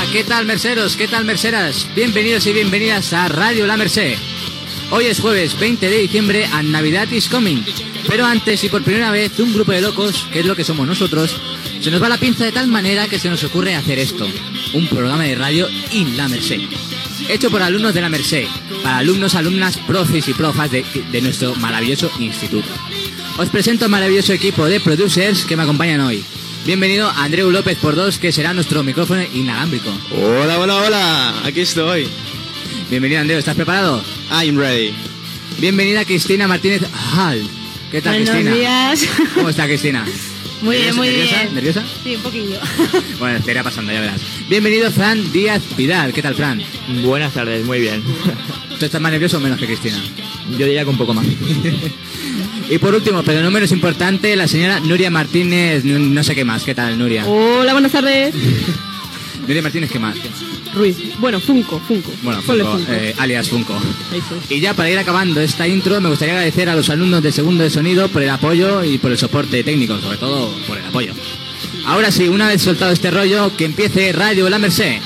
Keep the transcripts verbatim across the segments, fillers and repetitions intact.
¿qué tal merceros? ¿Qué tal merceras? Bienvenidos y bienvenidas a Radio La Merced. Hoy es jueves veinte de diciembre and Navidad is coming. Pero antes y por primera vez un grupo de locos, que es lo que somos nosotros, se nos va la pinza de tal manera que se nos ocurre hacer esto. Un programa de radio in La Merced. Hecho por alumnos de La Merced, para alumnos, alumnas, profes y profas de, de nuestro maravilloso instituto. Os presento al maravilloso equipo de producers que me acompañan hoy. Bienvenido a Andreu López por dos, que será nuestro micrófono inalámbrico. Hola, hola, hola, aquí estoy. Bienvenido, Andreu, ¿estás preparado? I'm ready. Bienvenida Cristina Martínez Hall. ¿Qué tal, Buenos Cristina? días. ¿Cómo está, Cristina? Muy bien, muy ¿Nerviosa? bien. ¿Nerviosa? Sí, un poquillo. Bueno, te irá pasando, ya verás. Bienvenido Fran Díaz Vidal. ¿Qué tal, Fran? Buenas tardes, muy bien. ¿Tú estás más nervioso o menos que Cristina? Yo diría que un poco más. Y por último, pero no menos importante, la señora Nuria Martínez, no sé qué más. ¿Qué tal, Nuria? Hola, buenas tardes. Nuria Martínez, ¿qué más? Ruiz. Bueno, Funko, Funko. Bueno, Ponle Funko, Funko. eh, alias Funko. Eso es. Y ya para ir acabando esta intro, me gustaría agradecer a los alumnos de segundo de sonido por el apoyo y por el soporte técnico, sobre todo por el apoyo. Ahora sí, una vez soltado este rollo, que empiece Radio La Merced.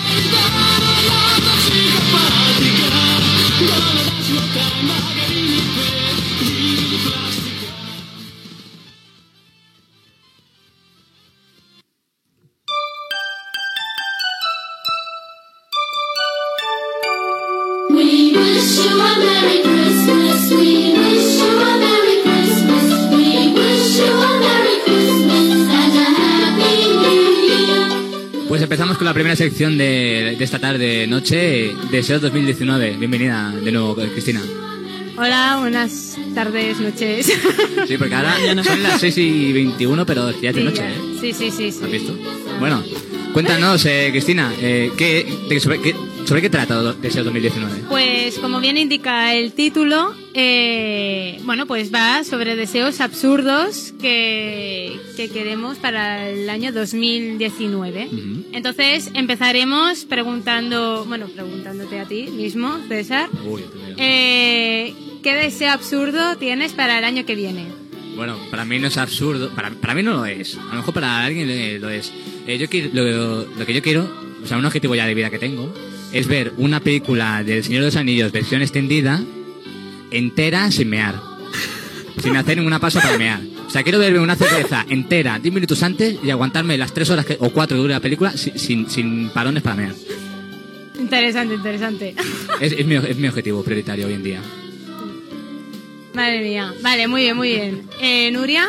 We wish you a Merry Christmas. We wish you a Merry Christmas. We wish you a Merry Christmas and a Happy New Year. Pues empezamos con la primera sección de, de esta tarde noche, Deseos dos mil diecinueve. Bienvenida de nuevo, Cristina. Hola, buenas tardes, noches. Sí, porque ahora son las seis y veintiuno, pero ya es de Sí, noche, ya. ¿eh? Sí, sí, sí, sí. ¿Has visto? Bueno, cuéntanos, eh, Cristina, eh, ¿qué, de- sobre, qué, ¿sobre qué trata Deseos dos mil diecinueve? Pues como bien indica el título, eh, bueno, pues va sobre deseos absurdos que, que queremos para el año dos mil diecinueve. Ujú. Entonces empezaremos preguntando, bueno, preguntándote a ti mismo, César, Uy, el primero. eh, ¿qué deseo absurdo tienes para el año que viene? Bueno, para mí no es absurdo, para, para mí no lo es, a lo mejor para alguien eh, lo es. Eh, yo quiero, lo, lo que yo quiero, o sea, un objetivo ya de vida que tengo, es ver una película del Señor de los Anillos versión extendida, entera, sin mear. Sin hacer ninguna pausa para mear. O sea, quiero verme una cerveza entera diez minutos antes y aguantarme las tres horas que, o cuatro que dure la película sin, sin, sin parones para mear. Interesante, interesante. Es, es, mi, es mi objetivo prioritario hoy en día. Madre mía. Vale, muy bien, muy bien. Eh, Nuria.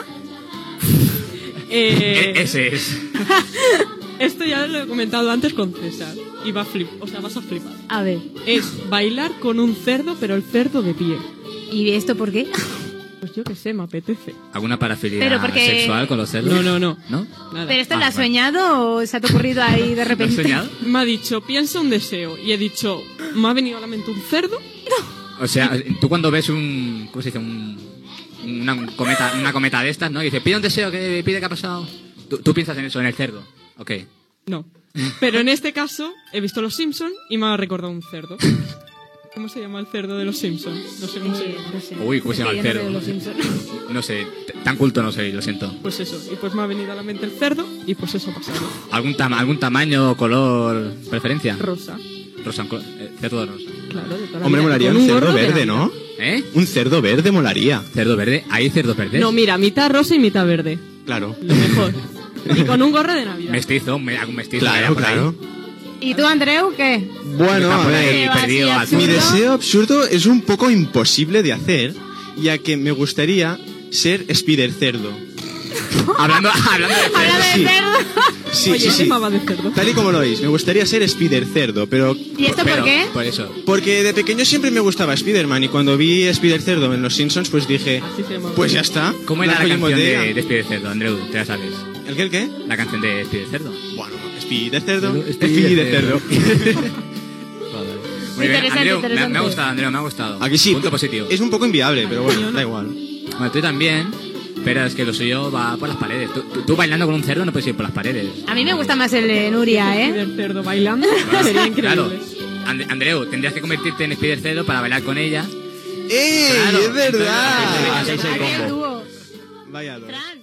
Eh, E- ese es. Esto ya lo he comentado antes con César y va a flip, o sea, vas a flipar. A ver. Es bailar con un cerdo, pero el cerdo de pie. ¿Y esto por qué? Pues yo qué sé, me apetece. ¿Alguna parafilia Pero porque- sexual con los cerdos? No, no, no. ¿No? Nada. ¿Pero esto Ah, lo has bueno. soñado o se te ha ocurrido ahí de ¿Lo has repente? soñado? Me ha dicho, piensa un deseo. Y he dicho, me ha venido a la mente un cerdo. O sea, tú cuando ves un... ¿Cómo se dice? Un, una, cometa, una cometa de estas, ¿no? Y dices, pide un deseo, que pide que ha pasado. Tú, tú piensas en eso, en el cerdo. Ok. No. Pero en este caso, he visto Los Simpson y me ha recordado un cerdo. ¿Cómo se llama el cerdo de Los Simpson? No sé cómo se Eh, llama. no sé. Uy, ¿cómo se Es llama que el yo no cerdo? veo Los Simpson. No sé, t- tan culto no soy, lo siento. Pues eso. Y pues me ha venido a la mente el cerdo y pues eso ha pasado. ¿Algún, tama- algún tamaño, color, preferencia? Rosa. Rosa, un co- eh, cerdo rosa. Claro, de toda la Hombre, vida. molaría Con un cerdo gorro de verde, Navidad. ¿no? ¿Eh? Un cerdo verde molaría. Cerdo verde. ¿Hay cerdos verdes? No, mira, mitad rosa y mitad verde. Claro. Lo mejor. Y con un gorro de Navidad. Mestizo, me hago un mestizo. Claro, vaya por ahí. claro. ¿Y tú, Andreu, qué? Bueno, Está a por ahí ver. Deseo así perdido al absurdo. Mi cerdo. deseo absurdo es un poco imposible de hacer, ya que me gustaría ser Spider Cerdo. Hablando, hablando de Habla de sí. cerdo. Sí, Oye, sí, sí. llamaba de cerdo. Tal y como lo oís, me gustaría ser Spider Cerdo, pero... ¿Y esto Pero, por qué? Por eso. Porque de pequeño siempre me gustaba Spider-Man y cuando vi Spider Cerdo en Los Simpsons, pues dije, Así se llama. pues ya está. ¿Cómo era la Blanco y en canción de, botella. de Spider Cerdo, Andreu? Te la sabes. ¿El qué, el qué? La canción de Spider Cerdo. Bueno, Spider Cerdo, Spider Spider Cerdo. Cerdo. Muy bien, Interesante, Andreu, me, interesante. me ha gustado, Andreu, me ha gustado. Aquí sí, Punto positivo. es un poco inviable, pero bueno, da igual. Bueno, tú también, pero es que lo suyo va por las paredes. Tú, tú- tú bailando con un cerdo no puedes ir por las paredes. A mí me gusta más el de Nuria, ¿eh? Del cerdo bailando. Sería increíble. Claro. And- Andreu, tendrías que convertirte en Spider Cerdo para bailar con ella. ¡Eh! Claro. ¡Es verdad! Entonces, Hacer dúo. Vaya dos. Fran,